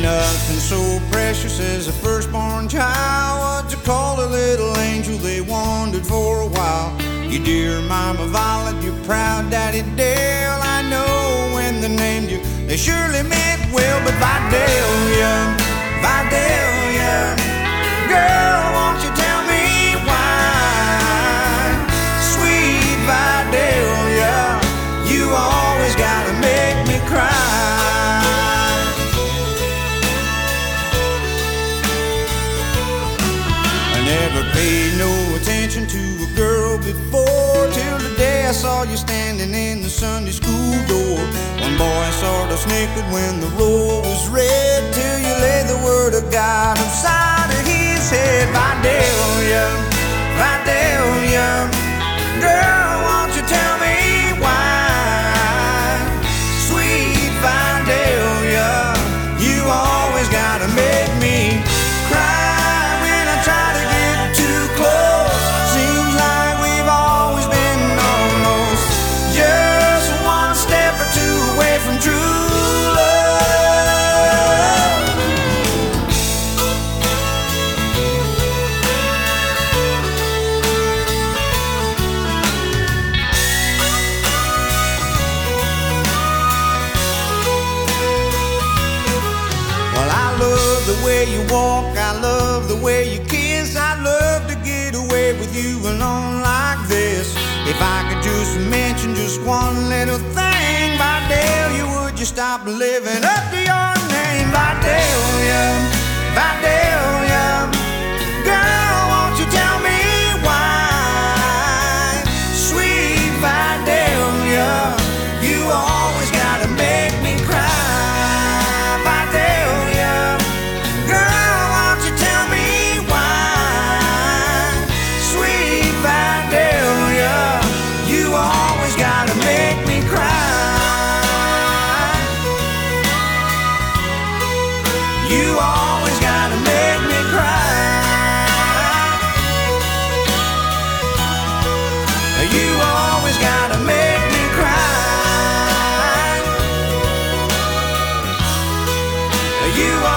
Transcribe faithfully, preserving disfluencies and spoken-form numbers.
nothing so precious as a firstborn child. What you call a little angel, they wandered for a while. Your dear mama Violet, your proud daddy Dale. I know when they named you, they surely meant well. But Vidalia, Vidalia, girl, won't you tell me why? Sweet Vidalia, you always gotta make me cry. Never paid no attention to a girl before, till the day I saw you standing in the Sunday school door. One boy sort of snickered when the roll was read, till you laid the word of God inside of his head. Vidalia, Vidalia, girl, won't you tell me why? Sweet Vidalia, you always gotta make me cry. From true love. Well, I love the way you walk, I love the way you kiss. I'd love to get away with you alone like this. If I could just mention just one little thing, Vidalia, would you stop living up to your name? Vidalia, Vidalia, girl, won't you tell me why? Sweet Vidalia, you always gotta make me cry. Vidalia, girl, won't you tell me why? Sweet Vidalia, you always gotta make me cry. You always gotta make me cry. You always gotta make me cry. You